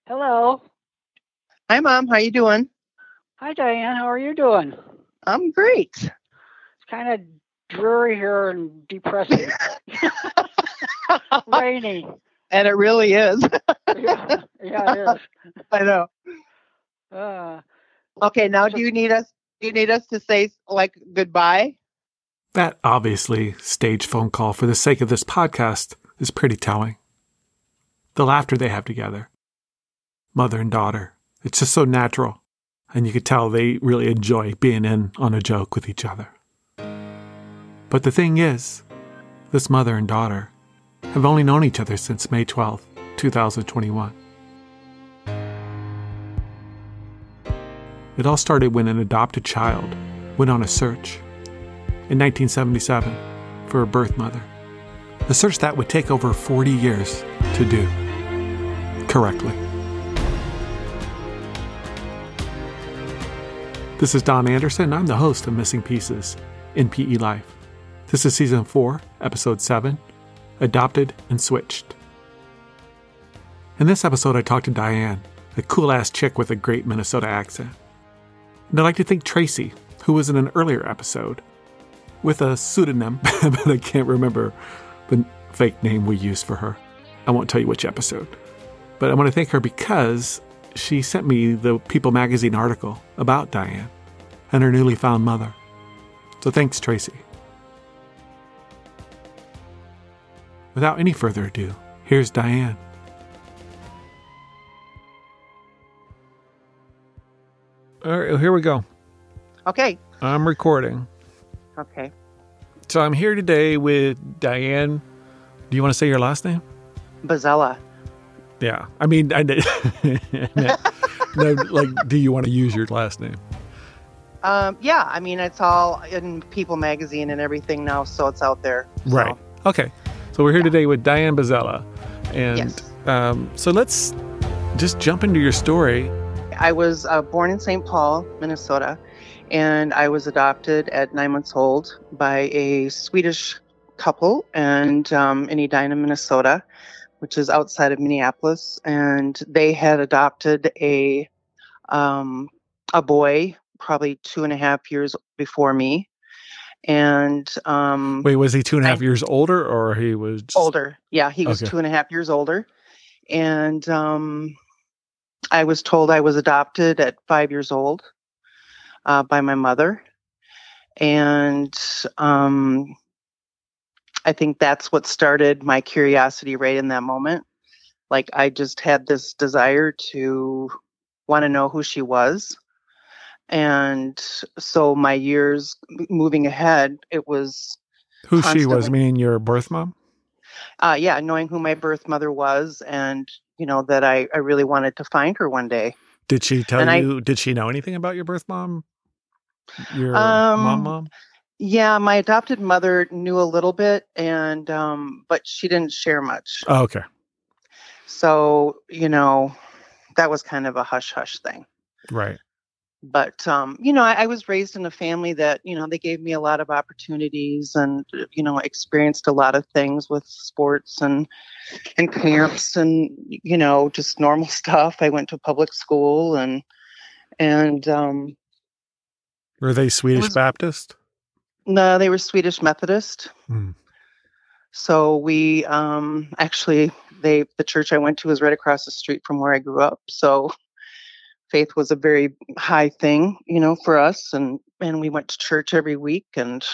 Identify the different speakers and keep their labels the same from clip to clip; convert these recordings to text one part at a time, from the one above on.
Speaker 1: Hello.
Speaker 2: Hi, Mom. How you doing?
Speaker 1: Hi, Diane. How are you doing?
Speaker 2: I'm great.
Speaker 1: It's kind of dreary here and depressing. Rainy.
Speaker 2: And it really is.
Speaker 1: Yeah, yeah, it is.
Speaker 2: I know.
Speaker 1: Uh,
Speaker 2: Okay, now
Speaker 1: so,
Speaker 2: do you need us to say like goodbye?
Speaker 3: That obviously staged phone call for the sake of this podcast is pretty telling. The laughter they have together, mother and daughter, it's just so natural, and you could tell they really enjoy being in on a joke with each other. But the thing is, this mother and daughter have only known each other since May 12th, 2021. It all started when an adopted child went on a search in 1977 for a birth mother. A search that would take over 40 years to do correctly. This is Don Anderson. I'm the host of Missing Pieces in PE Life. This is Season 4, Episode 7, Adopted and Switched. In this episode, I talked to Diane, a cool-ass chick with a great Minnesota accent. And I'd like to thank Tracy, who was in an earlier episode, with a pseudonym, but I can't remember the fake name we used for her. I won't tell you which episode. But I want to thank her because she sent me the People magazine article about Diane and her newly found mother. So thanks, Tracy. Without any further ado, here's Diane. All right, here we go.
Speaker 2: Okay.
Speaker 3: I'm recording.
Speaker 2: Okay.
Speaker 3: So I'm here today with Diane. Do you want to say your last name?
Speaker 2: Bazella.
Speaker 3: Yeah. I mean, no, like, do you want to use your last name?
Speaker 2: Yeah, I mean it's all in People magazine and everything now, so it's out there. So.
Speaker 3: Right. Okay. So we're here today with Diane Bazella. And
Speaker 2: Yes.
Speaker 3: So let's just jump into your story.
Speaker 2: I was born in St. Paul, Minnesota, and I was adopted at 9 months old by a Swedish couple in Edina, Minnesota, which is outside of Minneapolis. And they had adopted a boy probably 2.5 years before me. And
Speaker 3: Wait, was he 2.5 years older, or he was just...
Speaker 2: older? Yeah, he was 2.5 years older. And I was told I was adopted at 5 years old by my mother. And I think that's what started my curiosity right in that moment. Like, I just had this desire to want to know who she was. And so my years moving ahead, it was
Speaker 3: who she was, meaning your birth mom?
Speaker 2: Yeah, knowing who my birth mother was, and that I really wanted to find her one day.
Speaker 3: Did she tell you? Did she know anything about your birth mom? Your mom?
Speaker 2: Yeah, my adopted mother knew a little bit, and but she didn't share much.
Speaker 3: Oh, okay.
Speaker 2: So that was kind of a hush hush thing.
Speaker 3: Right.
Speaker 2: But I was raised in a family that they gave me a lot of opportunities, and experienced a lot of things with sports and camps and just normal stuff. I went to public school and
Speaker 3: were they Swedish Baptist?
Speaker 2: No, they were Swedish Methodist. So we actually the church I went to was right across the street from where I grew up. So faith was a very high thing, for us, and we went to church every week, and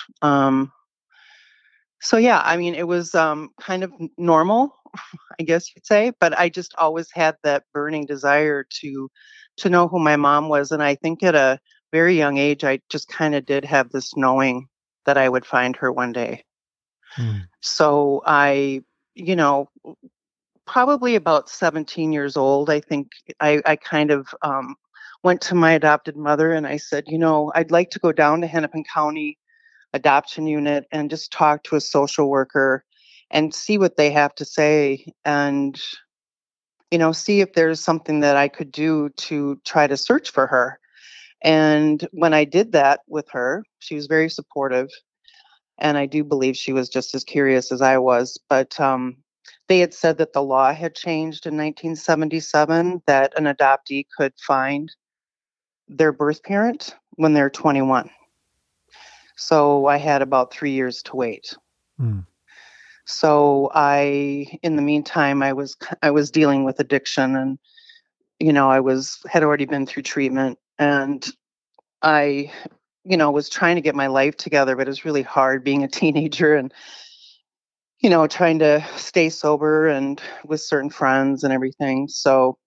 Speaker 2: so yeah, I mean, it was kind of normal, I guess you'd say, but I just always had that burning desire to know who my mom was, and I think at a very young age, I just kind of did have this knowing that I would find her one day. So I, probably about 17 years old, I think I kind of went to my adopted mother and I said, I'd like to go down to Hennepin County Adoption Unit and just talk to a social worker and see what they have to say, and see if there's something that I could do to try to search for her. And when I did that with her, she was very supportive, and I do believe she was just as curious as I was. But they had said that the law had changed in 1977 that an adoptee could find their birth parent when they're 21. So I had about 3 years to wait.
Speaker 3: Mm.
Speaker 2: So in the meantime, I was dealing with addiction, and had already been through treatment, and I was trying to get my life together, but it was really hard being a teenager and trying to stay sober and with certain friends and everything. So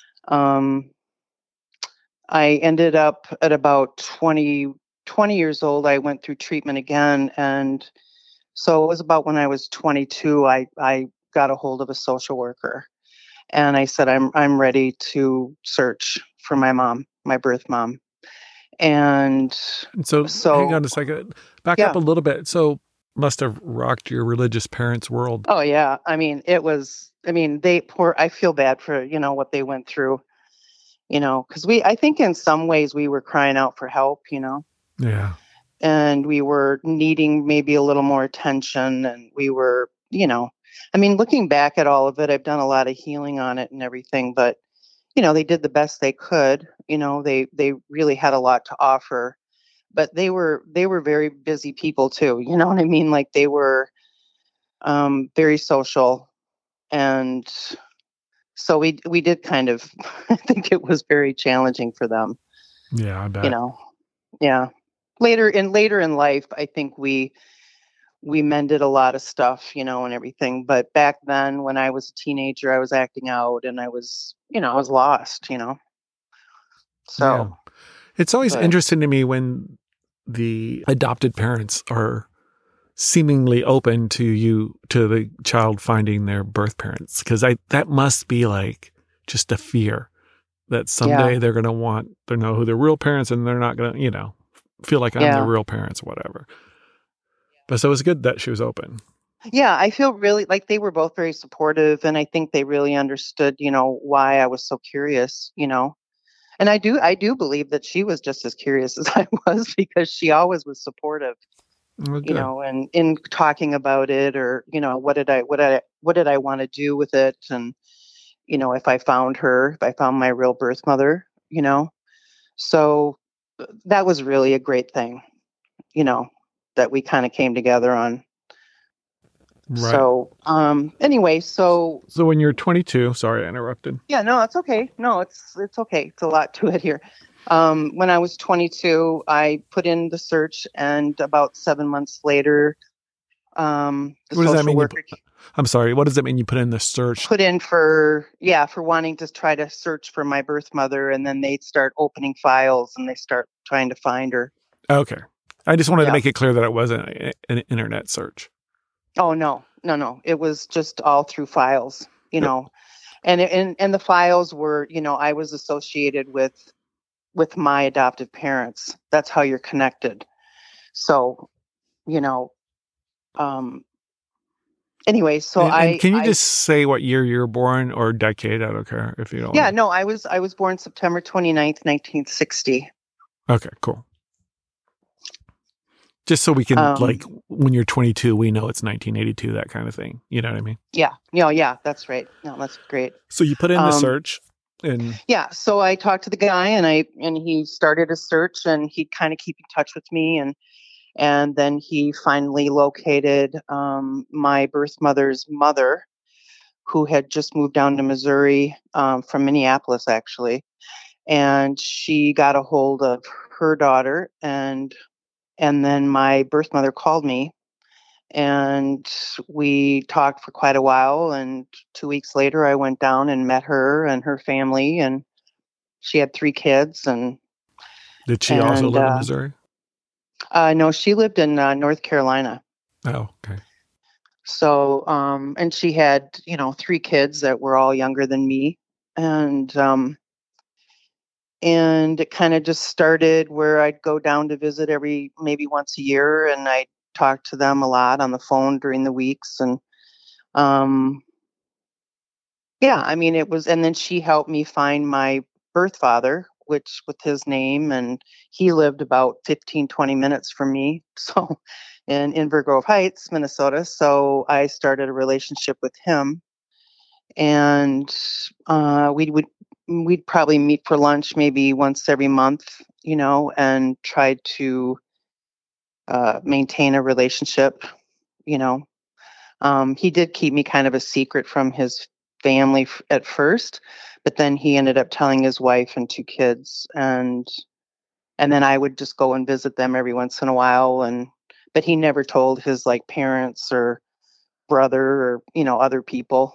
Speaker 2: I ended up at about 20 years old. I went through treatment again, and so it was about when I was 22, I got a hold of a social worker, and I said, I'm ready to search for my mom, my birth mom. And
Speaker 3: so hang on a second, back up a little bit. So must have rocked your religious parents' world.
Speaker 2: Oh yeah. I mean, I feel bad for, what they went through, because I think in some ways we were crying out for help,
Speaker 3: Yeah.
Speaker 2: And we were needing maybe a little more attention, and we were, looking back at all of it, I've done a lot of healing on it and everything, but they did the best they could. They really had a lot to offer, but they were very busy people too. You know what I mean? Like they were very social, and so we did kind of. I think it was very challenging for them.
Speaker 3: Yeah, I bet.
Speaker 2: Yeah. Later in life, I think we mended a lot of stuff, and everything. But back then, when I was a teenager, I was acting out, and I was lost, So
Speaker 3: yeah. It's always interesting to me when the adopted parents are seemingly open to the child finding their birth parents, because that must be like just a fear that someday they're going to want to know who their real parents, and they're not going to, feel like I'm their real parents or whatever. But so it was good that she was open.
Speaker 2: Yeah, I feel really like they were both very supportive, and I think they really understood, why I was so curious, And I do believe that she was just as curious as I was, because she always was supportive, and in talking about it, or, what did I want to do with it? And, if I found my real birth mother, so that was really a great thing, that we kind of came together on.
Speaker 3: Right.
Speaker 2: So, anyway, so
Speaker 3: when you're 22, sorry I interrupted.
Speaker 2: Yeah, no, it's okay. No, it's okay. It's a lot to it here. When I was 22, I put in the search, and about 7 months later, the
Speaker 3: what does that mean?
Speaker 2: worker
Speaker 3: I'm sorry. What does it mean you put in the search?
Speaker 2: Put in for wanting to try to search for my birth mother, and then they start opening files and they start trying to find her.
Speaker 3: Okay. I just wanted to make it clear that it wasn't an internet search.
Speaker 2: Oh, no. It was just all through files, and the files were, I was associated with my adoptive parents. That's how you're connected. So, anyway, so
Speaker 3: can you just say what year you were born, or decade? I don't care if you don't.
Speaker 2: Yeah, no, I was born September 29th, 1960.
Speaker 3: Okay, cool. Just so we can, like, when you're 22, we know it's 1982, that kind of thing. You know what I mean?
Speaker 2: Yeah. Yeah, that's right. No, that's great.
Speaker 3: So you put in the search, and
Speaker 2: so I talked to the guy, and he started a search, and he'd kind of keep in touch with me, and then he finally located my birth mother's mother, who had just moved down to Missouri from Minneapolis, actually, and she got a hold of her daughter, and then my birth mother called me, and we talked for quite a while. And 2 weeks later, I went down and met her and her family, and she had 3 kids. And
Speaker 3: did she also live in Missouri?
Speaker 2: No, she lived in North Carolina.
Speaker 3: Oh, okay.
Speaker 2: So, and she had, 3 kids that were all younger than me, and it kind of just started where I'd go down to visit maybe once a year, and I'd talk to them a lot on the phone during the weeks. And it was, and then she helped me find my birth father, which with his name, and he lived about 15-20 minutes from me, so in Inver Grove Heights, Minnesota. So I started a relationship with him, And we'd probably meet for lunch maybe once every month, and try to maintain a relationship. You know, he did keep me kind of a secret from his family at first, but then he ended up telling his wife and 2 kids, and then I would just go and visit them every once in a while, but he never told his like parents or brother or other people.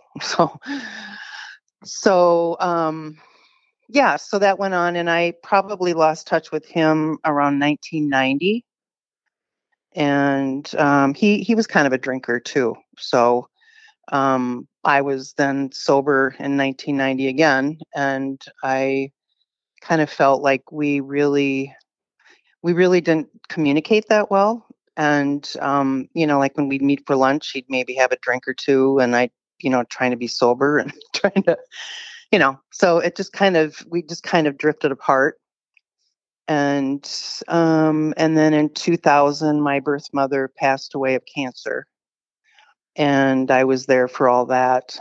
Speaker 2: So yeah, so that went on, and I probably lost touch with him around 1990. And he was kind of a drinker too. So I was then sober in 1990 again, and I kind of felt like we really didn't communicate that well. And like when we'd meet for lunch, he'd maybe have a drink or two, and I, trying to be sober and trying to, so we just kind of drifted apart. And then in 2000, my birth mother passed away of cancer, and I was there for all that,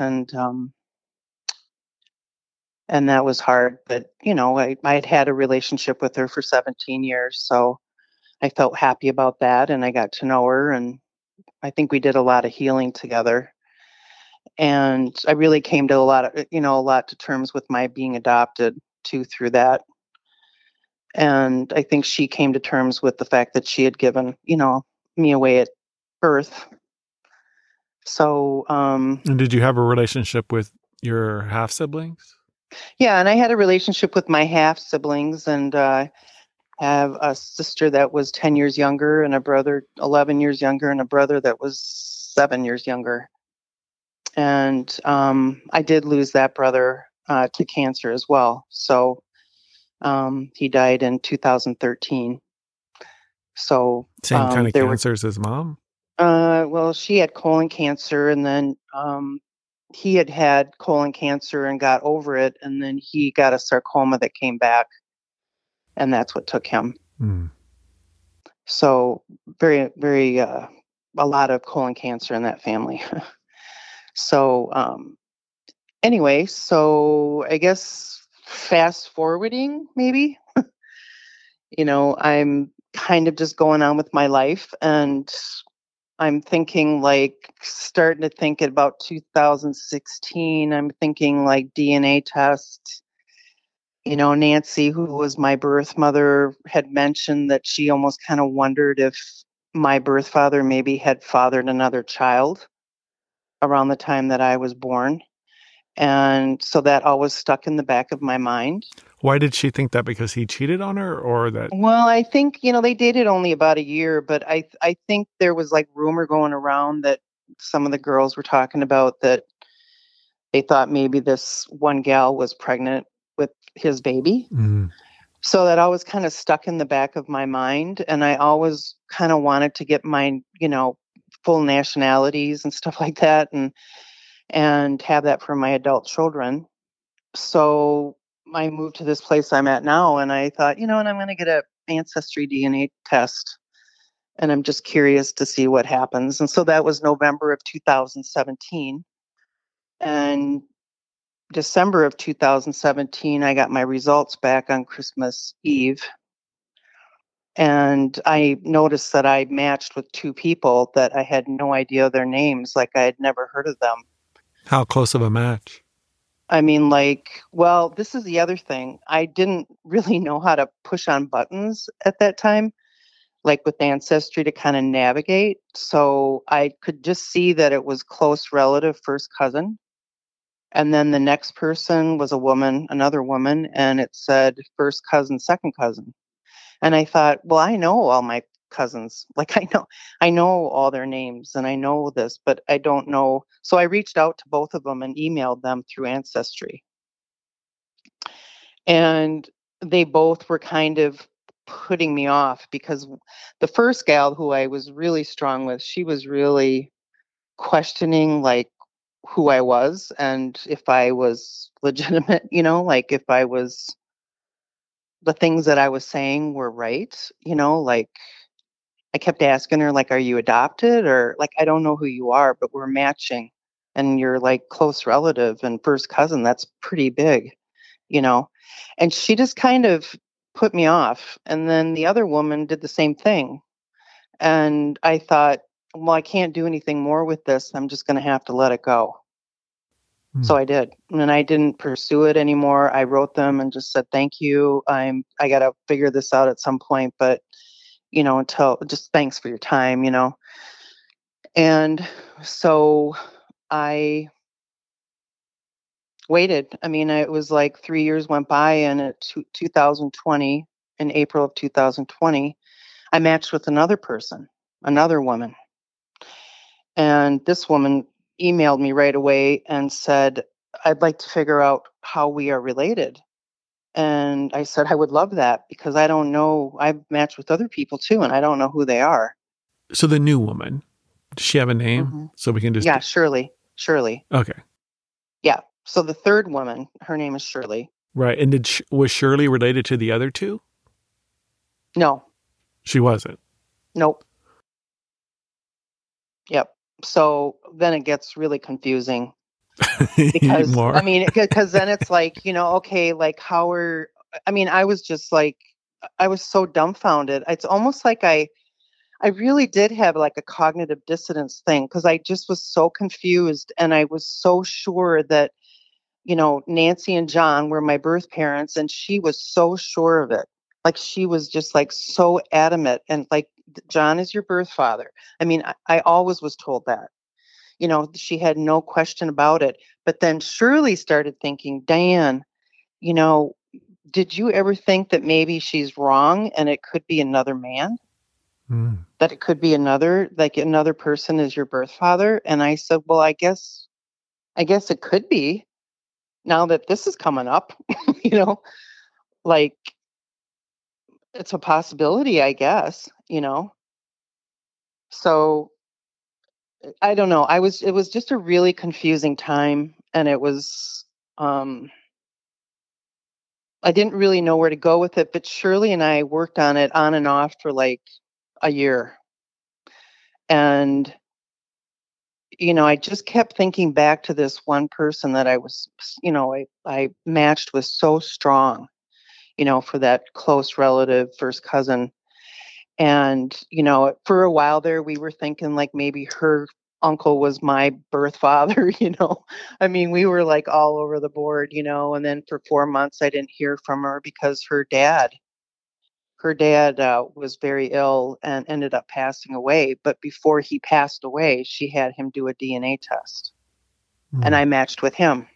Speaker 2: and that was hard. But I had had a relationship with her for 17 years, so I felt happy about that, and I got to know her, and I think we did a lot of healing together. And I really came to a lot to terms with my being adopted too through that. And I think she came to terms with the fact that she had given, me away at birth. So,
Speaker 3: And did you have a relationship with your half siblings?
Speaker 2: yeah, and I had a relationship with my half siblings, and have a sister that was 10 years younger, and a brother 11 years younger, and a brother that was 7 years younger. And I did lose that brother to cancer as well. So he died in 2013. So
Speaker 3: Same kind of cancer as his mom?
Speaker 2: Well, she had colon cancer, and then he had colon cancer and got over it, and then he got a sarcoma that came back, and that's what took him.
Speaker 3: Mm.
Speaker 2: So very, very, a lot of colon cancer in that family. So anyway, so I guess fast forwarding, maybe, I'm kind of just going on with my life, and I'm thinking starting to think about 2016. I'm thinking like DNA test. Nancy, who was my birth mother, had mentioned that she almost kind of wondered if my birth father maybe had fathered another child around the time that I was born. And so that always stuck in the back of my mind.
Speaker 3: Why did she think that? Because he cheated on her, or that?
Speaker 2: Well, I think, they dated only about a year, but I think there was like rumor going around that some of the girls were talking about that they thought maybe this one gal was pregnant with his baby.
Speaker 3: Mm.
Speaker 2: So that always kind of stuck in the back of my mind. And I always kind of wanted to get my, full nationalities and stuff like that, and have that for my adult children. So I moved to this place I'm at now, and I thought, and I'm going to get a ancestry DNA test, and I'm just curious to see what happens. And so that was November of 2017. And December of 2017, I got my results back on Christmas Eve. And I noticed that I matched with 2 people that I had no idea their names, like I had never heard of them.
Speaker 3: How close of a match?
Speaker 2: I mean, well, this is the other thing. I didn't really know how to push on buttons at that time, like with Ancestry, to kind of navigate. So I could just see that it was close relative, first cousin. And then the next person was a woman, another woman, and it said first cousin, second cousin. And I thought, well, I know all my cousins. Like I know all their names, and I know this, but I don't know. So I reached out to both of them and emailed them through Ancestry. And they both were kind of putting me off, because the first gal who I was really strong with, she was really questioning like who I was and if I was legitimate, like if the things that I was saying were right, like I kept asking her, like, are you adopted? Or like, I don't know who you are, but we're matching. and you're like close relative and first cousin. That's pretty big, you know. And she just kind of put me off. And then the other woman did the same thing. And I thought, well, I can't do anything more with this. I'm just going to have to let it go. So I did. And I didn't pursue it anymore. I wrote them and just said, thank you. I got to figure this out at some point, but until just thanks for your time, And so I waited. I mean, it was like 3 years went by, and in 2020, in April of 2020, I matched with another person, another woman. And this woman emailed me right away and said, I'd like to figure out how we are related. And I said, I would love that, because I don't know. I've matched with other people too, and I don't know who they are.
Speaker 3: So the new woman, does she have a name?
Speaker 2: Mm-hmm.
Speaker 3: So we can just...
Speaker 2: Yeah, Shirley.
Speaker 3: Okay.
Speaker 2: Yeah. So the third woman, her name is Shirley.
Speaker 3: Right. And was Shirley related to the other two?
Speaker 2: No.
Speaker 3: She wasn't?
Speaker 2: Nope. Yep. So then it gets really confusing. Because because then it's like, okay, like I was just like, I was so dumbfounded. It's almost like I really did have like a cognitive dissonance thing, because I just was so confused, and I was so sure that, Nancy and John were my birth parents, and she was so sure of it. Like, she was just like so adamant, and like, John is your birth father. I mean, I always was told that. She had no question about it. But then Shirley started thinking, Diane, did you ever think that maybe she's wrong and it could be another man? That it could be another person is your birth father? And I said, well, I guess it could be, now that this is coming up, like, it's a possibility, I guess, So I don't know. It was just a really confusing time, and it was, I didn't really know where to go with it, but Shirley and I worked on it on and off for like a year. And, I just kept thinking back to this one person that I was, I matched with so strong, for that close relative, first cousin. And, for a while there, we were thinking like maybe her uncle was my birth father, I mean, we were like all over the board, and then for 4 months, I didn't hear from her because her dad was very ill and ended up passing away. But before he passed away, she had him do a DNA test, and I matched with him.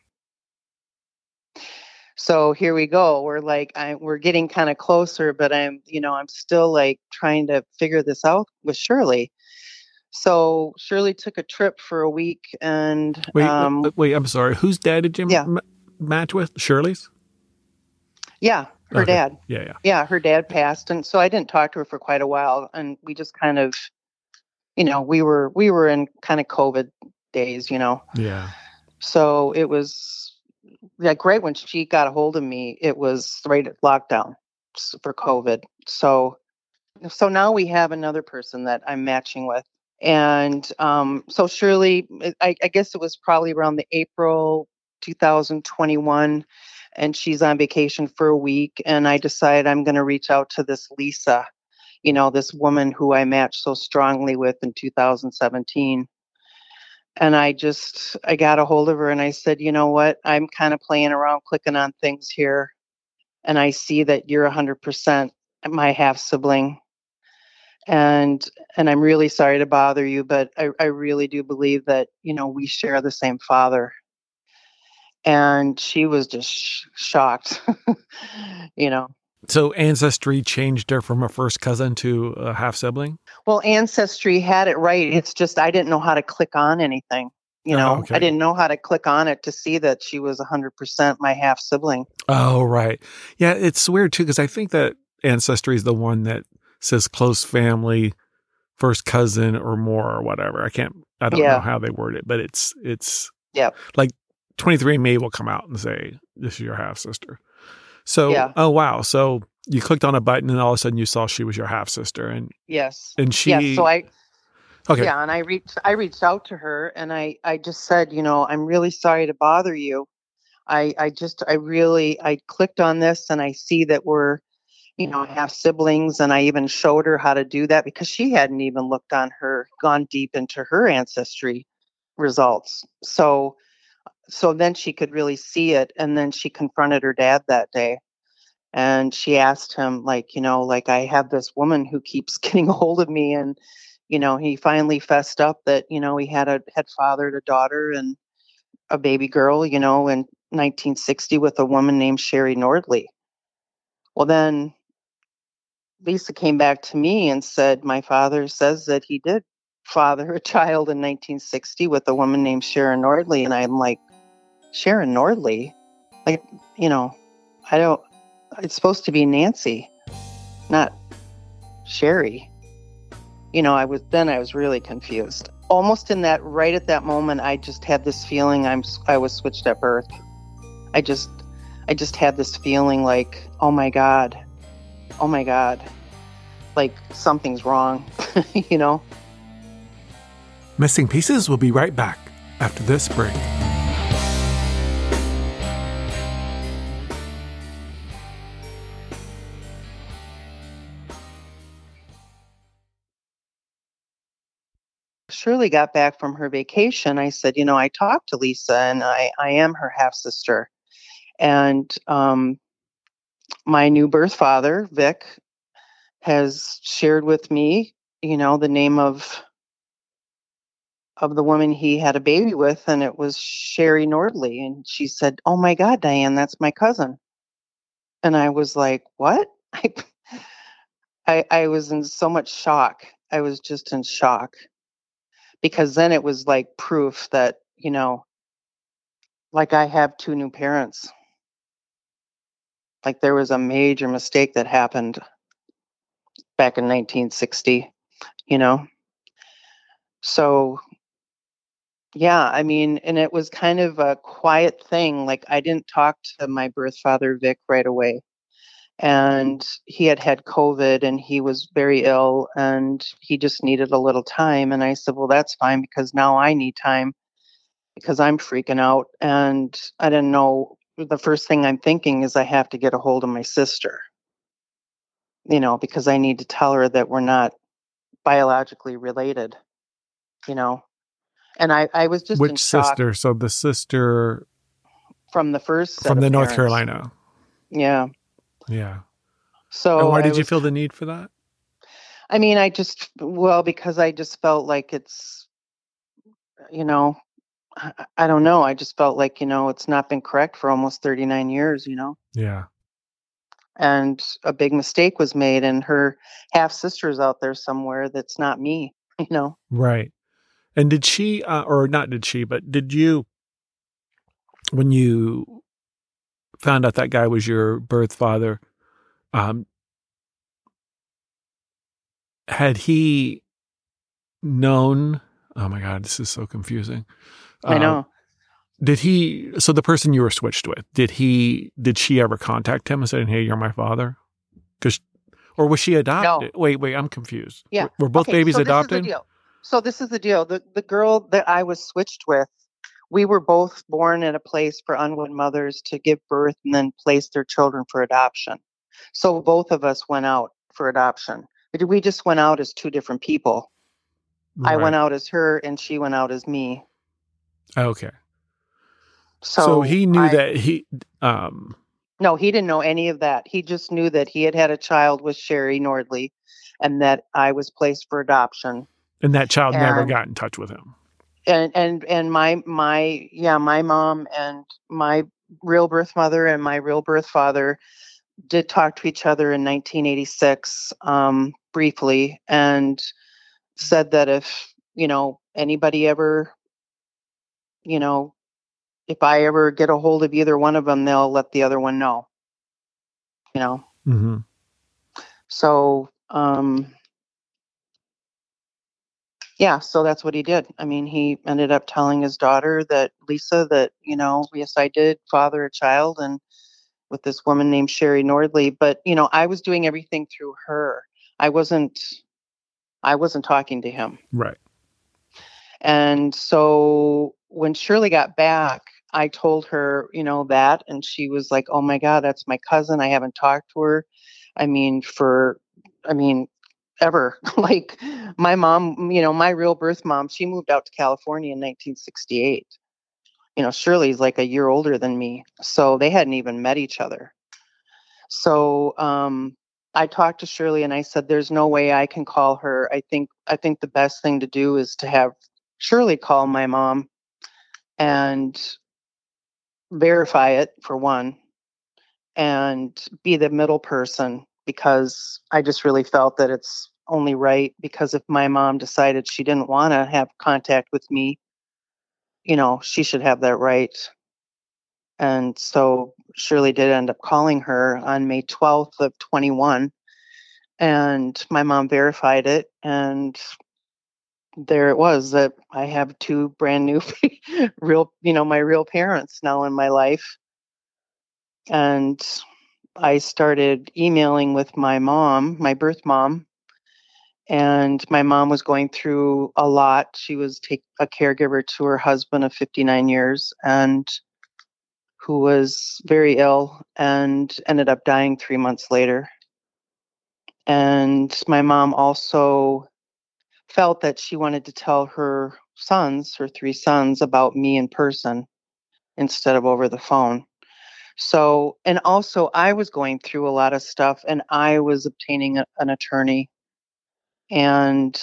Speaker 2: So here we go. We're like, we're getting kind of closer, but I'm still like trying to figure this out with Shirley. So Shirley took a trip for a week, and
Speaker 3: wait, I'm sorry. Whose dad did you match with? Shirley's?
Speaker 2: Yeah, her dad.
Speaker 3: Yeah.
Speaker 2: Her dad passed, and so I didn't talk to her for quite a while, and we just kind of, we were in kind of COVID days,
Speaker 3: Yeah.
Speaker 2: So it was like right when she got a hold of me, it was right at lockdown for COVID. So now we have another person that I'm matching with. And so Shirley, I guess it was probably around the April 2021, and she's on vacation for a week. And I decided I'm going to reach out to this Lisa, this woman who I matched so strongly with in 2017. And I got a hold of her, and I said, you know what? I'm kind of playing around, clicking on things here. And I see that you're 100% my half sibling. And I'm really sorry to bother you, but I really do believe that, we share the same father. And she was just shocked,
Speaker 3: So Ancestry changed her from a first cousin to a half sibling?
Speaker 2: Well, Ancestry had it right. It's just I didn't know how to click on anything.
Speaker 3: Okay.
Speaker 2: I didn't know how to click on it to see that she was 100% my half sibling.
Speaker 3: Oh, right. Yeah, it's weird too, because I think that Ancestry is the one that says close family, first cousin or more or whatever. I don't know how they word it, but it's like 23andMe will come out and say, this is your half sister. So, Oh, wow. So you clicked on a button and all of a sudden you saw she was your half sister. And
Speaker 2: yes.
Speaker 3: And she,
Speaker 2: yes, so
Speaker 3: Okay.
Speaker 2: Yeah, and I reached out to her and I just said, I'm really sorry to bother you. I clicked on this and I see that we're, half siblings, and I even showed her how to do that because she hadn't even gone deep into her ancestry results. So then she could really see it, and then she confronted her dad that day. And she asked him, like I have this woman who keeps getting a hold of me, and he finally fessed up that he had fathered a daughter and a baby girl, in 1960 with a woman named Sherry Nordley. Well, then Lisa came back to me and said, my father says that he did father a child in 1960 with a woman named Sharon Nordley. And I'm like, Sharon Nordley? Like, I don't, it's supposed to be Nancy, not Sherry. I was really confused. Almost right at that moment, I just had this feeling I was switched at birth. I just had this feeling like, oh my God, like something's wrong,
Speaker 3: Missing Pieces will be right back after this break.
Speaker 2: Shirley got back from her vacation. I said, I talked to Lisa and I am her half sister. And my new birth father, Vic, has shared with me, the name of the woman he had a baby with, and it was Sherry Nordley. And she said, oh my God, Diane, that's my cousin. And I was like, what? I was in so much shock. I was just in shock. Because then it was like proof that, like I have two new parents. Like there was a major mistake that happened back in 1960, So, yeah, I mean, and it was kind of a quiet thing. Like I didn't talk to my birth father, Vic, right away. And he had COVID and he was very ill and he just needed a little time. And I said, well, that's fine because now I need time because I'm freaking out. And I didn't know. The first thing I'm thinking is I have to get a hold of my sister, because I need to tell her that we're not biologically related, And I was just in
Speaker 3: Which
Speaker 2: shock
Speaker 3: sister? So the sister
Speaker 2: from the first set
Speaker 3: from
Speaker 2: of
Speaker 3: the North
Speaker 2: parents.
Speaker 3: Carolina.
Speaker 2: Yeah.
Speaker 3: Yeah.
Speaker 2: So
Speaker 3: And why did you feel the need for that?
Speaker 2: I mean, because I just felt like it's, I don't know. I just felt like, it's not been correct for almost 39 years,
Speaker 3: Yeah.
Speaker 2: And a big mistake was made, and her half sister's out there somewhere that's not me,
Speaker 3: Right. And did she, or not did she, but did you, when you found out that guy was your birth father, had he known? Oh my God, this is so confusing.
Speaker 2: I know.
Speaker 3: So the person you were switched with, did she ever contact him and say, hey, you're my father? Or was she adopted?
Speaker 2: No.
Speaker 3: Wait, I'm confused.
Speaker 2: Yeah.
Speaker 3: Were both babies adopted?
Speaker 2: This is the deal. The girl that I was switched with, we were both born at a place for unwed mothers to give birth and then place their children for adoption. So both of us went out for adoption. But we just went out as two different people.
Speaker 3: Right.
Speaker 2: I went out as her and she went out as me.
Speaker 3: Okay.
Speaker 2: So
Speaker 3: he knew that he...
Speaker 2: No, he didn't know any of that. He just knew that he had a child with Sherry Nordley and that I was placed for adoption.
Speaker 3: And that child never got in touch with him.
Speaker 2: And my mom and my real birth mother and my real birth father did talk to each other in 1986 briefly, and said that if anybody ever, if I ever get a hold of either one of them, they'll let the other one know.
Speaker 3: Mm-hmm.
Speaker 2: So yeah, so that's what he did. I mean, he ended up telling his daughter Lisa, that, yes, I did father a child and with this woman named Sherry Nordley, but, I was doing everything through her. I wasn't talking to him.
Speaker 3: Right.
Speaker 2: And so when Shirley got back, I told her, that, and she was like, "Oh my God, that's my cousin. I haven't talked to her. I mean, ever." Like my mom, my real birth mom, she moved out to California in 1968. Shirley's like a year older than me, so they hadn't even met each other. So I talked to Shirley and I said, "There's no way I can call her. I think the best thing to do is to have Shirley call my mom and verify it, for one, and be the middle person, because I just really felt that it's only right, because if my mom decided she didn't want to have contact with me, she should have that right." And so Shirley did end up calling her on May 12th of 21, and my mom verified it, and there it was, that I have two brand new my real parents now in my life. And I started emailing with my mom, my birth mom, and my mom was going through a lot. She was a caregiver to her husband of 59 years, and who was very ill and ended up dying 3 months later. And my mom also felt that she wanted to tell her three sons, about me in person instead of over the phone. So, and also I was going through a lot of stuff, and I was obtaining an attorney, and,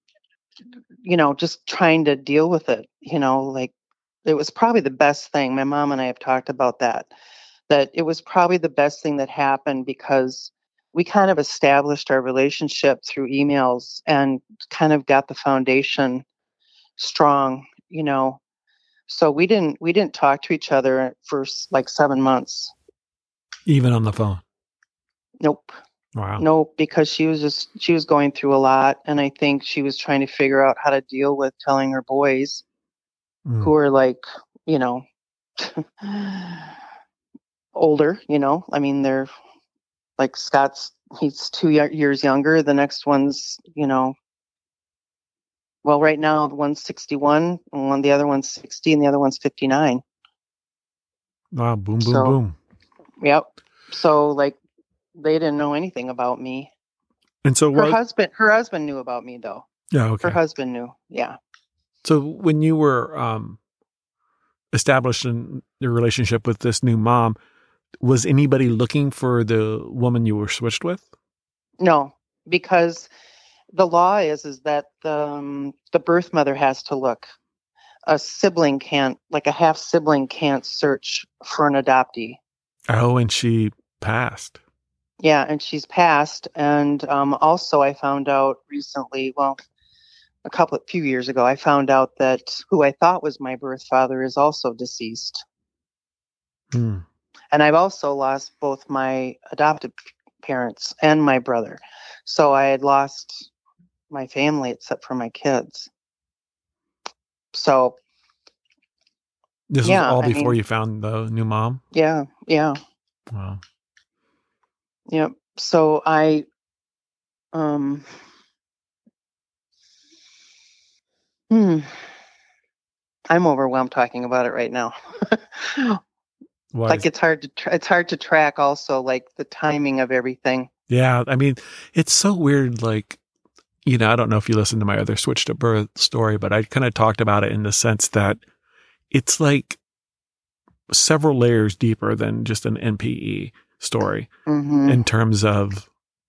Speaker 2: just trying to deal with it, like it was probably the best thing. My mom and I have talked about that it was probably the best thing that happened, because we kind of established our relationship through emails and kind of got the foundation strong, So we didn't talk to each other for like 7 months.
Speaker 3: Even on the phone?
Speaker 2: Nope.
Speaker 3: Wow.
Speaker 2: Nope, because she was going through a lot, and I think she was trying to figure out how to deal with telling her boys, who are like, older, I mean, they're like he's 2 years younger. The next one's, well, right now one's 61, and the other one's 60, and the other one's 59.
Speaker 3: Wow, boom, boom, boom.
Speaker 2: Yep. So like they didn't know anything about me.
Speaker 3: And so
Speaker 2: her husband knew about me, though.
Speaker 3: Yeah, okay.
Speaker 2: Her husband knew. Yeah.
Speaker 3: So when you were established in your relationship with this new mom, was anybody looking for the woman you were switched with?
Speaker 2: No, because the law is that the birth mother has to look. A sibling can't, like a half sibling can't search for an adoptee.
Speaker 3: Oh, and she passed.
Speaker 2: Yeah, and she's passed. And also I found out recently, well, a few years ago, I found out that who I thought was my birth father is also deceased. And I've also lost both my adoptive parents and my brother. So I had lost my family except for my kids. So
Speaker 3: this was all before you found the new mom?
Speaker 2: Yeah.
Speaker 3: Wow.
Speaker 2: Yep. So I'm overwhelmed talking about it right now. Like it's hard to track also, like the timing of everything.
Speaker 3: Yeah. I mean, it's so weird. Like, I don't know if you listened to my other Switched at Birth story, but I kind of talked about it in the sense that it's like several layers deeper than just an NPE story in terms of,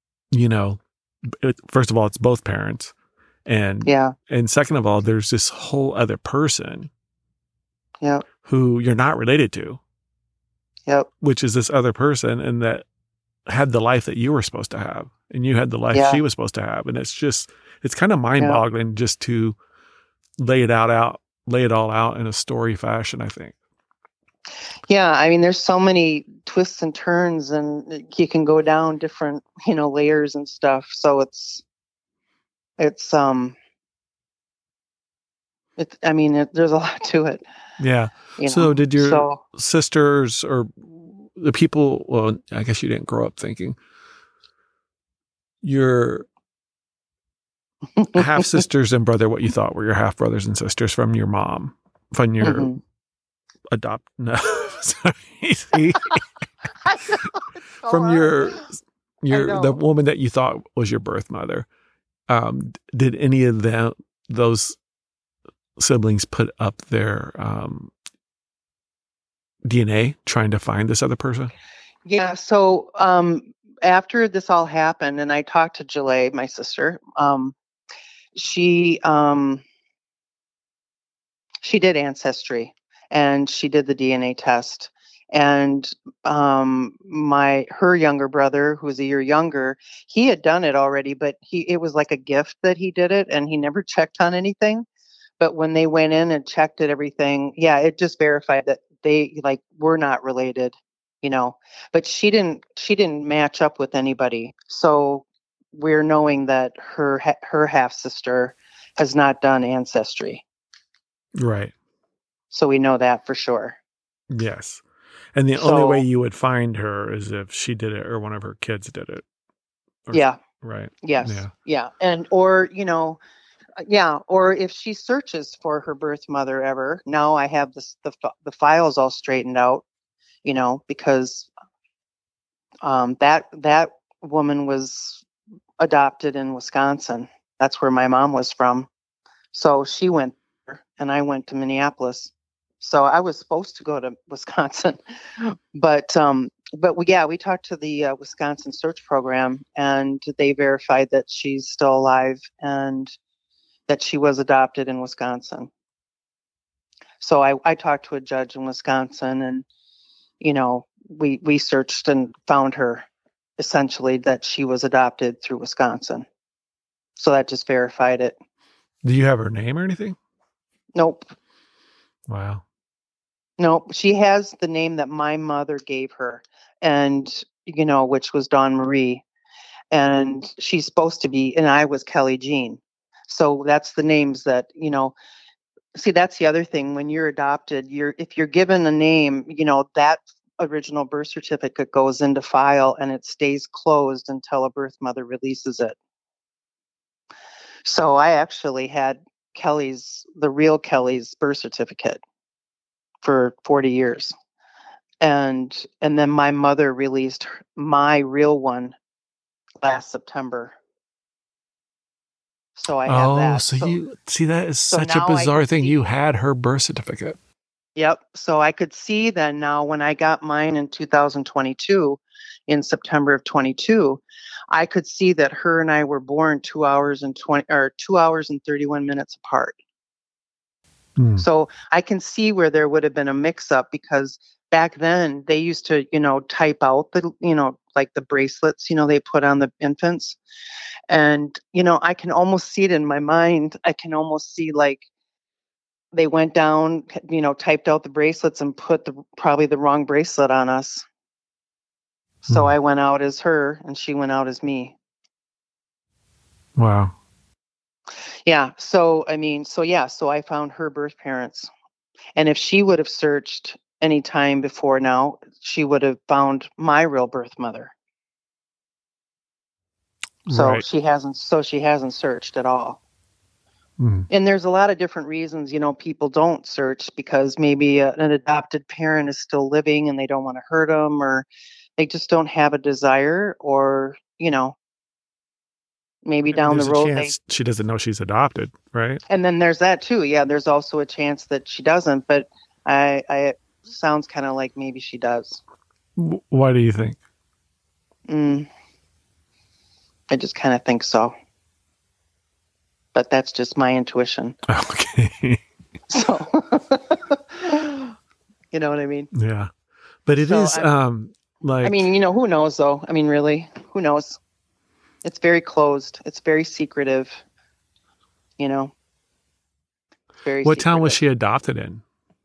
Speaker 3: first of all, it's both parents. And second of all, there's this whole other person who you're not related to, which is this other person, and that had the life that you were supposed to have, and you had the life she was supposed to have. And it's kind of mind boggling just to lay it all out in a story fashion, I think.
Speaker 2: Yeah. I mean, there's so many twists and turns, and you can go down different, layers and stuff. So there's a lot to it.
Speaker 3: Yeah. So did your sisters or the people, well, I guess you didn't grow up thinking, your half sisters and brother, what you thought were your half brothers and sisters from your mom, from your
Speaker 2: Mhm.
Speaker 3: no, sorry, see,
Speaker 2: I know, it's so
Speaker 3: from
Speaker 2: hard.
Speaker 3: the
Speaker 2: know.
Speaker 3: woman that you thought was your birth mother. Did any of those siblings put up their DNA trying to find this other person?
Speaker 2: Yeah. So after this all happened, and I talked to Jalea, my sister, she did Ancestry and she did the DNA test. And her younger brother, who was a year younger, he had done it already, but it was like a gift that he did it, and he never checked on anything. But when they went in and checked at everything, yeah, it just verified that they like were not related, you know. But she didn't match up with anybody, so we're knowing that her half sister has not done Ancestry.
Speaker 3: Right.
Speaker 2: So we know that for sure.
Speaker 3: Yes. And the only way you would find her is if she did it or one of her kids did it.
Speaker 2: Yeah.
Speaker 3: Right.
Speaker 2: Yes.
Speaker 3: Yeah.
Speaker 2: Yeah. And, or, yeah. Or if she searches for her birth mother ever, now I have the files all straightened out, because that woman was adopted in Wisconsin. That's where my mom was from. So she went there and I went to Minneapolis. So I was supposed to go to Wisconsin, but we talked to the Wisconsin search program, and they verified that she's still alive and that she was adopted in Wisconsin. So I talked to a judge in Wisconsin, and we searched and found her, essentially that she was adopted through Wisconsin. So that just verified it.
Speaker 3: Do you have her name or anything?
Speaker 2: Nope.
Speaker 3: Wow.
Speaker 2: Nope. She has the name that my mother gave her, and which was Dawn Marie, and she's supposed to be, and I was Kelly Jean. So that's the names that, see, that's the other thing. When you're adopted, if you're given a name, that original birth certificate goes into file and it stays closed until a birth mother releases it. So I actually had the real Kelly's birth certificate for 40 years. And then my mother released my real one last September. So I have that.
Speaker 3: So you see, that is
Speaker 2: so
Speaker 3: such a
Speaker 2: now I
Speaker 3: bizarre
Speaker 2: can
Speaker 3: thing.
Speaker 2: see-
Speaker 3: You had her birth certificate.
Speaker 2: Yep. So I could see then now when I got mine in 2022, in September of 22, I could see that her and I were born 2 hours and 31 minutes apart. So I can see where there would have been a mix up, because back then they used to, type out the, like the bracelets, they put on the infants. And, I can almost see it in my mind. I can almost see like they went down, typed out the bracelets and put probably the wrong bracelet on us. So I went out as her and she went out as me.
Speaker 3: Wow.
Speaker 2: Yeah. So I found her birth parents. And if she would have searched any time before now, she would have found my real birth mother. So
Speaker 3: Right.
Speaker 2: she hasn't searched at all. And there's a lot of different reasons, people don't search, because maybe an adopted parent is still living and they don't want to hurt them, or they just don't have a desire, or, maybe down the road
Speaker 3: she doesn't know she's adopted, right?
Speaker 2: And then there's that too. Yeah, there's also a chance that she doesn't, but it sounds kind of like maybe she does.
Speaker 3: Why do you think?
Speaker 2: I just kind of think so. But that's just my intuition.
Speaker 3: Okay.
Speaker 2: So, you know what I mean?
Speaker 3: Yeah. But it is like...
Speaker 2: I mean, who knows though? I mean, really, who knows? It's very closed. It's very secretive. Very
Speaker 3: What town was
Speaker 2: secretive.
Speaker 3: she adopted in?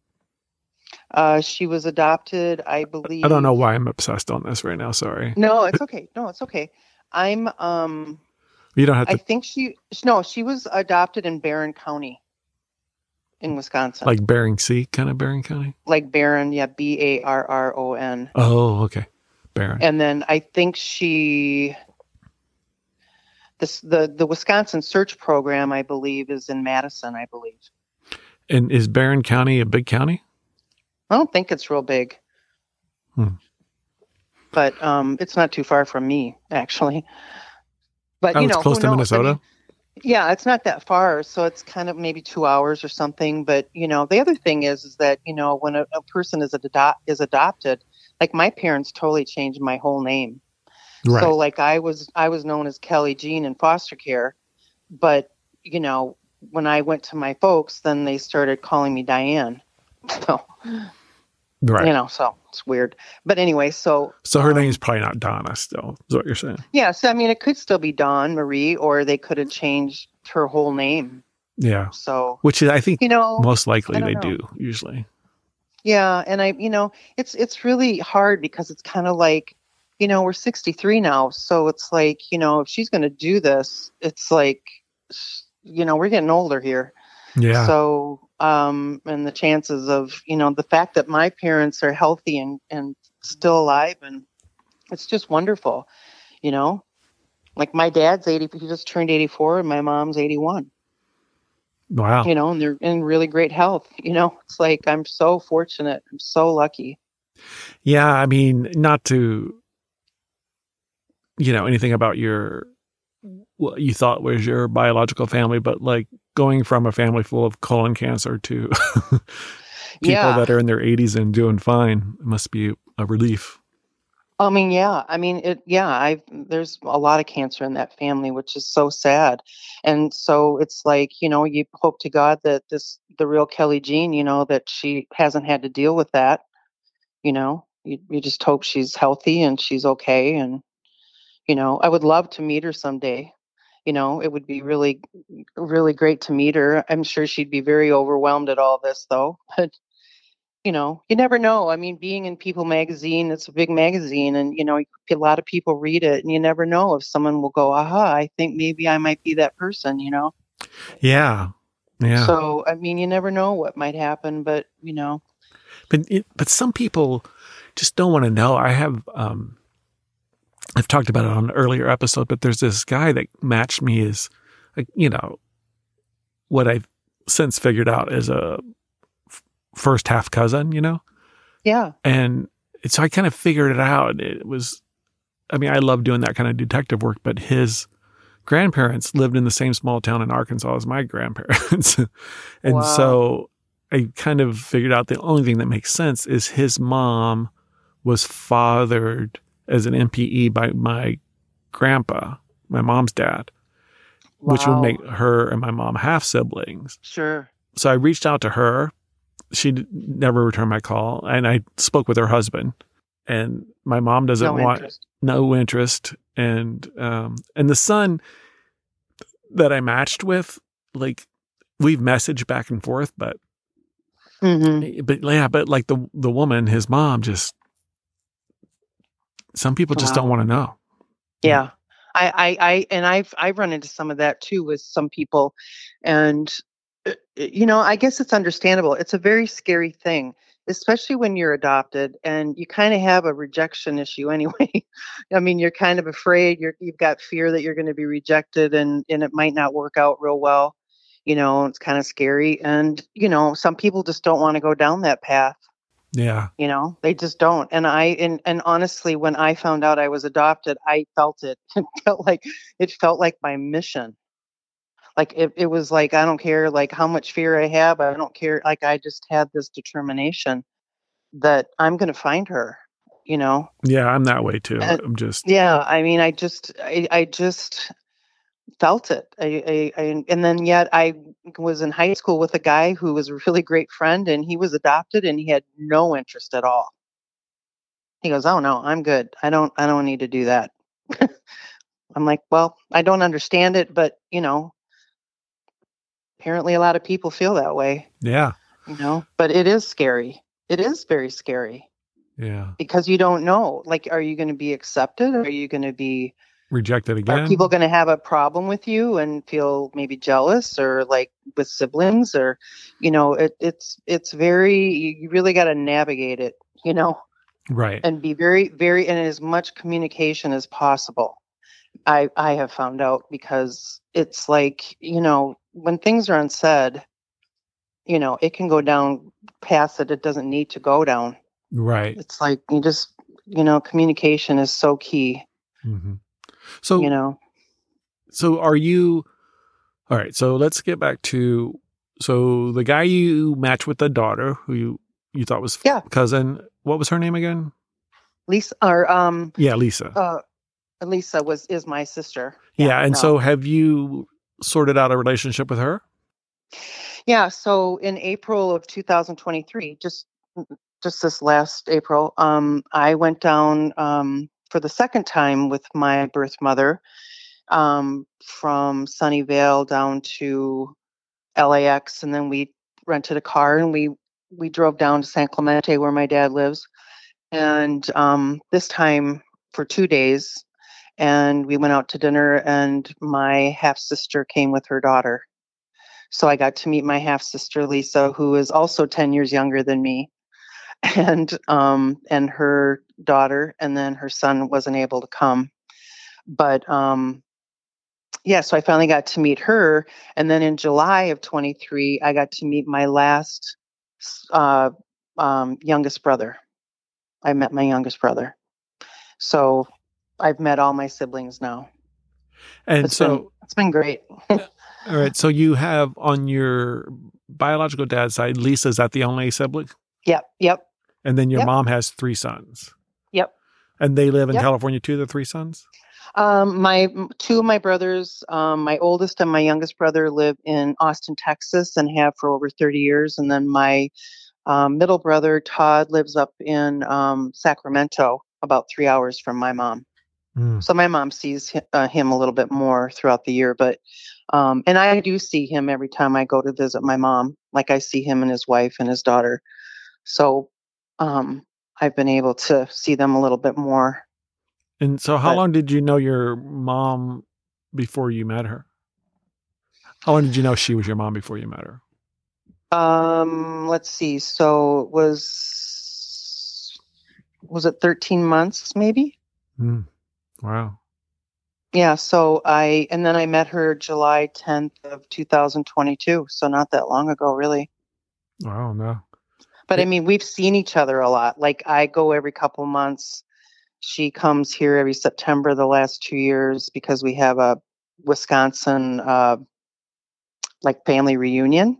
Speaker 2: She was adopted, I believe.
Speaker 3: I don't know why I'm obsessed on this right now. Sorry.
Speaker 2: No, it's okay. I'm
Speaker 3: You don't have to...
Speaker 2: I think she was adopted in Barron County in Wisconsin.
Speaker 3: Like Bering Sea, kind of Barron County?
Speaker 2: Like Barron, yeah, Barron.
Speaker 3: Oh, okay. Barron.
Speaker 2: And then I think she the Wisconsin Search Program, I believe, is in Madison, I believe.
Speaker 3: And is Barron County a big county?
Speaker 2: I don't think it's real big. But it's not too far from me, actually. But
Speaker 3: it's close
Speaker 2: who
Speaker 3: to
Speaker 2: knows?
Speaker 3: Minnesota?
Speaker 2: I mean, yeah, it's not that far, so it's kind of maybe 2 hours or something. But the other thing is that when a person is adopted, like my parents totally changed my whole name.
Speaker 3: Right.
Speaker 2: So like I was known as Kelly Jean in foster care, but when I went to my folks, then they started calling me Diane. So
Speaker 3: right.
Speaker 2: So it's weird. But anyway, so
Speaker 3: her name's probably not Donna still, is what you're saying.
Speaker 2: Yeah, so I mean it could still be Dawn Marie, or they could have changed her whole name.
Speaker 3: Yeah.
Speaker 2: So
Speaker 3: which is, I think, most likely they do usually.
Speaker 2: Yeah, and it's really hard because it's kind of like, we're 63 now, so it's like, if she's going to do this, it's like, we're getting older here.
Speaker 3: Yeah.
Speaker 2: So, and the chances of, the fact that my parents are healthy and still alive, and it's just wonderful, like my dad's 80, he just turned 84, and my mom's 81.
Speaker 3: Wow.
Speaker 2: And they're in really great health. It's like, I'm so fortunate. I'm so lucky.
Speaker 3: Yeah. I mean, not to, anything about what you thought was your biological family, but like going from a family full of colon cancer to people that are in their 80s and doing fine, it must be a relief.
Speaker 2: I mean, yeah. I mean, there's a lot of cancer in that family, which is so sad. And so it's like, you hope to God that the real Kelly Jean, that she hasn't had to deal with that. You just hope she's healthy and she's okay. And, I would love to meet her someday. It would be really, really great to meet her. I'm sure she'd be very overwhelmed at all this, though. But you never know. I mean, being in People magazine, it's a big magazine, and a lot of people read it, and you never know if someone will go, aha, I think maybe I might be that person,
Speaker 3: Yeah. Yeah.
Speaker 2: So, I mean, you never know what might happen, but
Speaker 3: But some people just don't want to know. I have, I've talked about it on an earlier episode, but there's this guy that matched me as, what I've since figured out is a first half cousin,
Speaker 2: Yeah.
Speaker 3: And so I kind of figured it out. It was, I mean, I love doing that kind of detective work, but his grandparents lived in the same small town in Arkansas as my grandparents. And
Speaker 2: Wow.
Speaker 3: so I kind of figured out the only thing that makes sense is his mom was fathered as an MPE by my grandpa, my mom's dad, which would make her and my mom half siblings.
Speaker 2: Sure.
Speaker 3: So I reached out to her. She never returned my call, and I spoke with her husband. And my mom doesn't want no interest, and the son that I matched with, like, we've messaged back and forth, but but like the woman, his mom, just some people just don't want to know.
Speaker 2: Yeah. I've run into some of that too with some people, and I guess it's understandable. It's a very scary thing, especially when you're adopted and you kind of have a rejection issue anyway. I mean, you're kind of afraid, you've got fear that you're going to be rejected and it might not work out real well. It's kind of scary. And, some people just don't want to go down that path.
Speaker 3: Yeah.
Speaker 2: They just don't. And and honestly, when I found out I was adopted, I felt it. It felt like my mission. Like it was like, I don't care like how much fear I have. I don't care. Like I just had this determination that I'm going to find her,
Speaker 3: Yeah, I'm that way too. I'm just.
Speaker 2: Yeah. I mean, I just felt it. And then yet I was in high school with a guy who was a really great friend, and he was adopted and he had no interest at all. He goes, "Oh no, I'm good. I don't need to do that." I'm like, well, I don't understand it, but apparently a lot of people feel that way.
Speaker 3: Yeah.
Speaker 2: But it is scary. It is very scary.
Speaker 3: Yeah.
Speaker 2: Because you don't know, like, are you going to be accepted? Are you going to be
Speaker 3: rejected again?
Speaker 2: Are people going to have a problem with you and feel maybe jealous, or like with siblings, or, it's very, you really got to navigate it,
Speaker 3: Right.
Speaker 2: And be very, very, and as much communication as possible. I have found out, because it's like, when things are unsaid, it can go down past it. It doesn't need to go down.
Speaker 3: Right.
Speaker 2: It's like you just, communication is so key.
Speaker 3: Mm-hmm. So, so are you, all right, so let's get back to, so the guy you matched with, the daughter who you thought was cousin, what was her name again?
Speaker 2: Lisa, or,
Speaker 3: Lisa.
Speaker 2: Lisa is my sister.
Speaker 3: Yeah. And so have you sorted out a relationship with her?
Speaker 2: Yeah. So in April of 2023, just this last April, I went down for the second time with my birth mother from Sunnyvale down to LAX, and then we rented a car and we drove down to San Clemente, where my dad lives, and this time for 2 days, and we went out to dinner, and my half sister came with her daughter. So I got to meet my half sister Lisa, who is also 10 years younger than me, and her daughter, and then her son wasn't able to come. But so I finally got to meet her, and then in July of 23, I got to meet my last youngest brother. I met my youngest brother. So I've met all my siblings now.
Speaker 3: And
Speaker 2: it's been great.
Speaker 3: All right. So you have, on your biological dad's side, Lisa, is that the only sibling?
Speaker 2: Yep.
Speaker 3: And then your mom has 3 sons.
Speaker 2: Yep.
Speaker 3: And they live in California too, the 3 sons?
Speaker 2: My 2 of my brothers, my oldest and my youngest brother, live in Austin, Texas, and have for over 30 years. And then my middle brother, Todd, lives up in Sacramento, about 3 hours from my mom. So my mom sees him a little bit more throughout the year, but and I do see him every time I go to visit my mom. Like, I see him and his wife and his daughter. So I've been able to see them a little bit more.
Speaker 3: And so how long did you know your mom before you met her? How long did you know she was your mom before you met her?
Speaker 2: Let's see. So it was it 13 months maybe?
Speaker 3: Wow.
Speaker 2: Yeah. So I met her July 10th of 2022. So not that long ago, really.
Speaker 3: Wow. No.
Speaker 2: But I mean, we've seen each other a lot. Like, I go every couple months. She comes here every September the last 2 years, because we have a Wisconsin family reunion.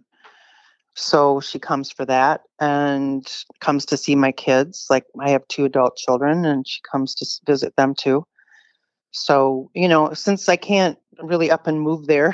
Speaker 2: So she comes for that and comes to see my kids. Like, I have 2 adult children, and she comes to visit them too. So, since I can't really up and move there,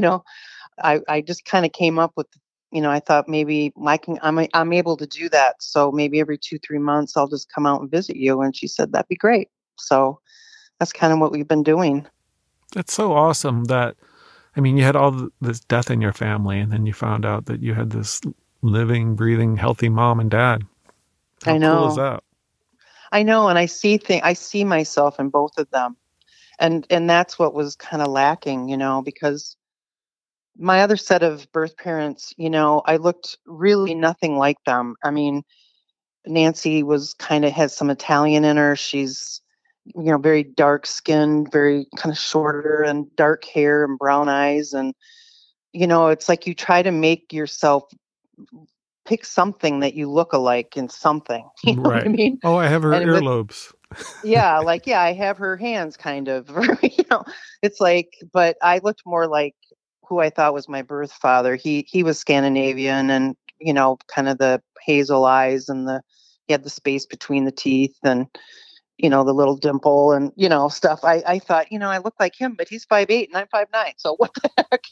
Speaker 2: I just kind of came up with, I thought maybe I'm able to do that. So maybe every 2-3 months I'll just come out and visit you. And she said, that'd be great. So that's kind of what we've been doing.
Speaker 3: That's so awesome that, you had all this death in your family, and then you found out that you had this living, breathing, healthy mom and dad. How cool is that?
Speaker 2: I know. And I see myself in both of them. And that's what was kind of lacking, because my other set of birth parents, I looked really nothing like them. I mean, Nancy has some Italian in her. She's, very dark skinned, very kind of shorter, and dark hair and brown eyes. And, it's like you try to make yourself pick something that you look alike in something. You know what I mean?
Speaker 3: Oh, I have her earlobes.
Speaker 2: I have her hands kind of, it's like, but I looked more like who I thought was my birth father. He was Scandinavian, and, kind of the hazel eyes, and he had the space between the teeth, and, the little dimple, and, stuff. I thought, I look like him, but he's 5'8" and I'm 5'9". So what the heck,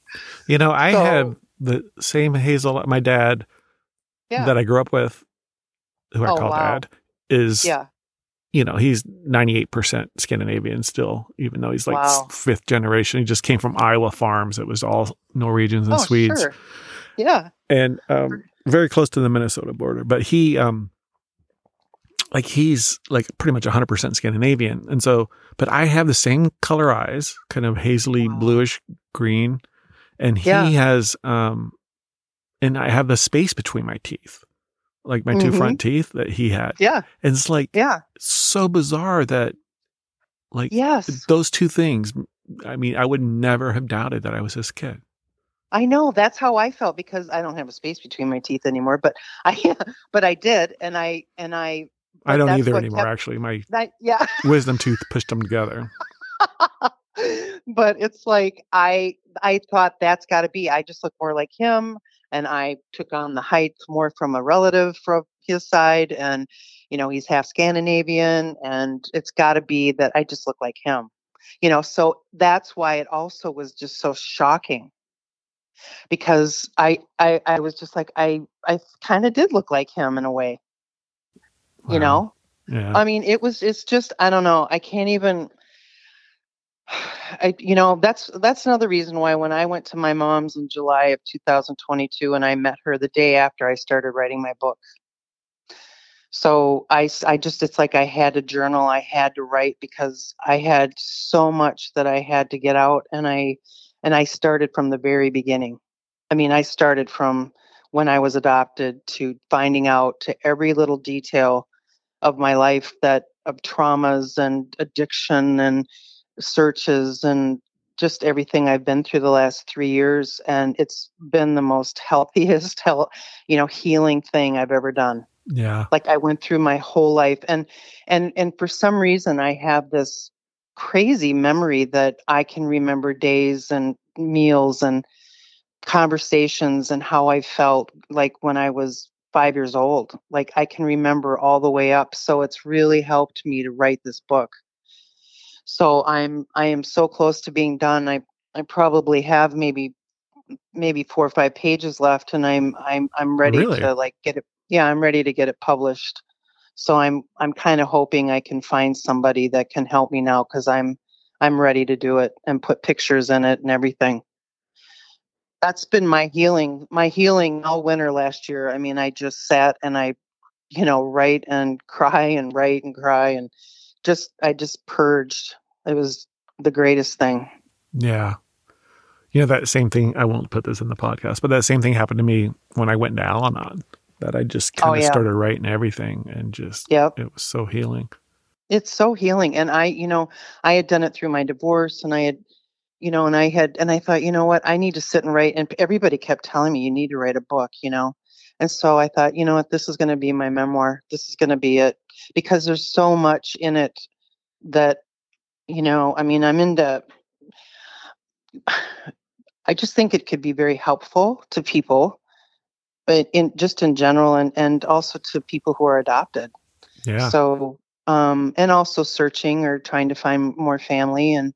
Speaker 3: I have the same hazel, my dad that I grew up with, who I call Dad, is, he's 98% Scandinavian still, even though he's like 5th generation. He just came from Iowa farms. It was all Norwegians and Swedes.
Speaker 2: Sure. Yeah.
Speaker 3: And very close to the Minnesota border. But he's like pretty much 100% Scandinavian. And so, but I have the same color eyes, kind of hazily bluish green. And he has, and I have the space between my teeth, like my 2 front teeth that he had.
Speaker 2: Yeah.
Speaker 3: And it's like, so bizarre that Like,
Speaker 2: Yes.
Speaker 3: those two things, I mean, I would never have doubted that I was his kid.
Speaker 2: I know, that's how I felt, because I don't have a space between my teeth anymore, but but I did,
Speaker 3: I
Speaker 2: but
Speaker 3: don't
Speaker 2: that's
Speaker 3: either
Speaker 2: what
Speaker 3: anymore,
Speaker 2: kept
Speaker 3: actually. My
Speaker 2: that, yeah.
Speaker 3: wisdom tooth pushed them together.
Speaker 2: But it's like I thought that's got to be. I just look more like him, and I took on the height more from a relative from his side, and he's half Scandinavian, and it's got to be that I just look like him. So that's why it also was just so shocking, because I was just like I kind of did look like him in a way.
Speaker 3: Wow. Yeah.
Speaker 2: I mean, it's just, I don't know. I can't even. That's another reason why when I went to my mom's in July of 2022 and I met her the day after I started writing my book. So I just, it's like I had to journal, I had to write, because I had so much that I had to get out, and I started from the very beginning. I mean, I started from when I was adopted to finding out to every little detail of my life, that of traumas and addiction and searches and just everything I've been through the last 3 years. And it's been the most healthiest, healing thing I've ever done.
Speaker 3: Yeah.
Speaker 2: Like, I went through my whole life, and for some reason I have this crazy memory that I can remember days and meals and conversations and how I felt like when I was 5 years old. Like, I can remember all the way up. So it's really helped me to write this book. So I am so close to being done. I probably have maybe 4 or 5 pages left, and I'm ready
Speaker 3: Really?
Speaker 2: to, like, get it. Yeah, I'm ready to get it published. So I'm kind of hoping I can find somebody that can help me now, because I'm ready to do it and put pictures in it and everything. That's been my healing all winter last year. I mean, I just sat and write and cry and write and cry, and I just purged. It was the greatest thing.
Speaker 3: Yeah. That same thing, I won't put this in the podcast, but that same thing happened to me when I went to Al-Anon, that I just kind of started writing everything, and just,
Speaker 2: Yep.
Speaker 3: it was so healing.
Speaker 2: It's so healing. And I had done it through my divorce, and I had, and I thought, what, I need to sit and write. And everybody kept telling me, you need to write a book. And so I thought, what, this is going to be my memoir. This is going to be it, because there's so much in it that, I mean, I just think it could be very helpful to people, but in general, and also to people who are adopted.
Speaker 3: Yeah.
Speaker 2: So, and also searching or trying to find more family. And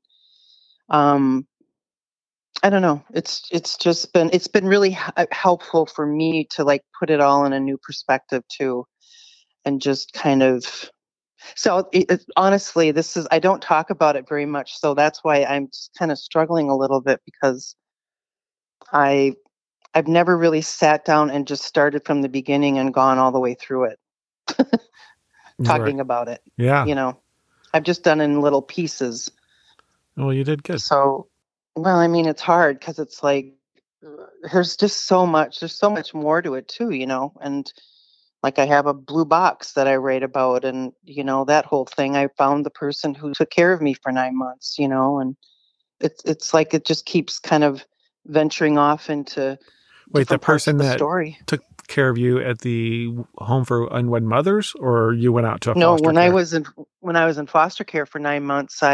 Speaker 2: I don't know. It's been really helpful for me to, like, put it all in a new perspective too, and just kind of. So honestly, I don't talk about it very much, so that's why I'm just kind of struggling a little bit, because I I've never really sat down and just started from the beginning and gone all the way through it, talking about it.
Speaker 3: Yeah.
Speaker 2: I've just done it in little pieces.
Speaker 3: Well, you did good.
Speaker 2: So, well, I mean, it's hard, because it's like, there's just so much. There's so much more to it too, and like, I have a blue box that I write about, and that whole thing. I found the person who took care of me for 9 months, and it's like it just keeps kind of venturing off into
Speaker 3: the
Speaker 2: parts
Speaker 3: person
Speaker 2: of the
Speaker 3: that
Speaker 2: story.
Speaker 3: took care of you at the home for unwed mothers, or you went out to a
Speaker 2: No,
Speaker 3: foster
Speaker 2: when
Speaker 3: care?
Speaker 2: when I was in foster care for 9 months,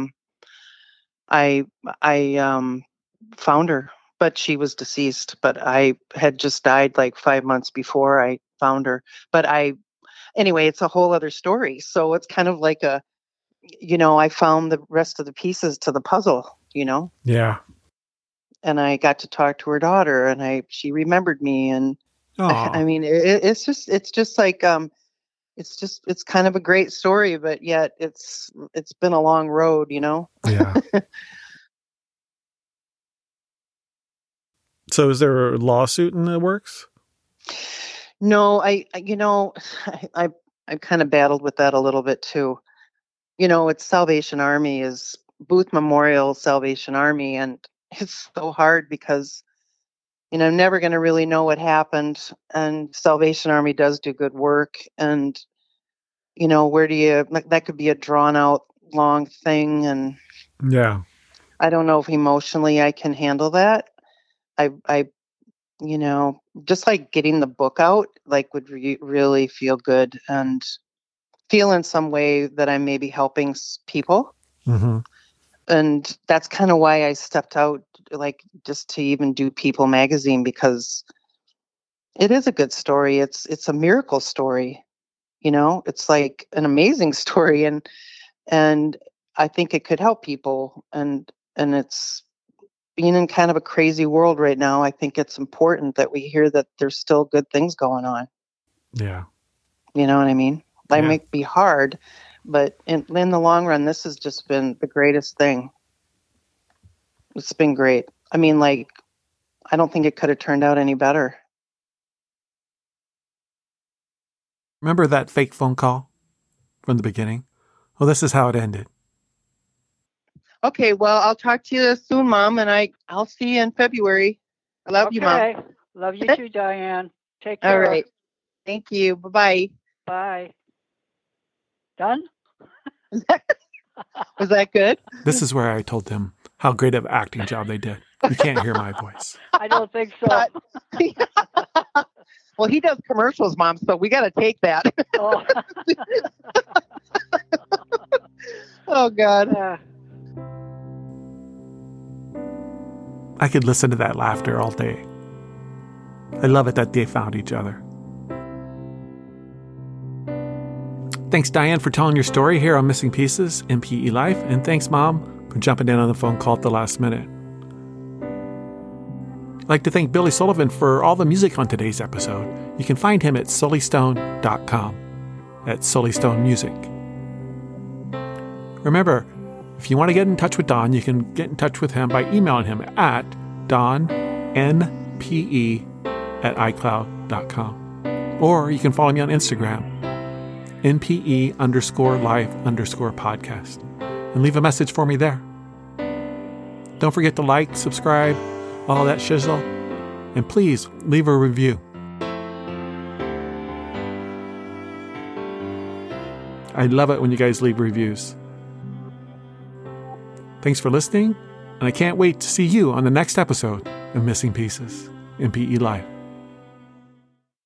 Speaker 2: I found her, but she was deceased. But I had just died like 5 months before I found her. But anyway, it's a whole other story. So it's kind of like I found the rest of the pieces to the puzzle.
Speaker 3: Yeah.
Speaker 2: And I got to talk to her daughter, and she remembered me. And I mean, it's just like, it's kind of a great story, but yet it's been a long road.
Speaker 3: Yeah. So is there a lawsuit in the works?
Speaker 2: No, I've kind of battled with that a little bit too. It's Salvation Army, is Booth Memorial Salvation Army, and it's so hard, because I'm never going to really know what happened. And Salvation Army does do good work, and where do you, like, that could be a drawn out long thing, and
Speaker 3: Yeah.
Speaker 2: I don't know if emotionally I can handle that. I just like getting the book out, like would really feel good and feel in some way that I'm maybe helping people.
Speaker 3: Mm-hmm.
Speaker 2: And that's kind of why I stepped out, like just to even do People magazine, because it is a good story. It's a miracle story. It's like an amazing story, and I think it could help people. And it's being in kind of a crazy world right now. I think it's important that we hear that there's still good things going on.
Speaker 3: Yeah.
Speaker 2: You know what I mean? That
Speaker 3: Yeah.
Speaker 2: might be hard, but in the long run, this has just been the greatest thing. It's been great. I mean, like, I don't think it could have turned out any better.
Speaker 3: Remember that fake phone call from the beginning? Well, this is how it ended.
Speaker 2: Okay, well, I'll talk to you soon, Mom, and I'll see you in February. I love you, Mom.
Speaker 1: Okay. Love you too, Diane. Take care.
Speaker 2: All right. Thank you. Bye-bye.
Speaker 1: Bye. Done?
Speaker 2: Was that good?
Speaker 3: This is where I told them how great of an acting job they did. You can't hear my voice.
Speaker 1: I don't think so.
Speaker 2: Well, he does commercials, Mom, so we got to take that.
Speaker 1: Oh.
Speaker 2: Oh, God.
Speaker 1: Yeah.
Speaker 3: I could listen to that laughter all day. I love it that they found each other. Thanks, Diane, for telling your story here on Missing Pieces in PE Life. And thanks, Mom, for jumping in on the phone call at the last minute. I'd like to thank Billy Sullivan for all the music on today's episode. You can find him at sulleystone.com. That's Sully Stone Music. Remember, if you want to get in touch with Don, you can get in touch with him by emailing him at donnpe@icloud.com. Or you can follow me on Instagram, npe_life_podcast, and leave a message for me there. Don't forget to like, subscribe, all that shizzle, and please leave a review. I love it when you guys leave reviews. Thanks for listening, and I can't wait to see you on the next episode of Missing Pieces in PE Life.